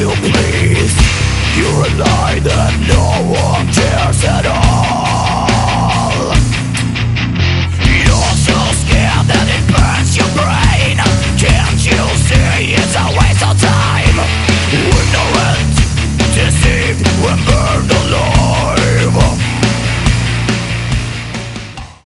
you please? You're a lie that no one cares at all.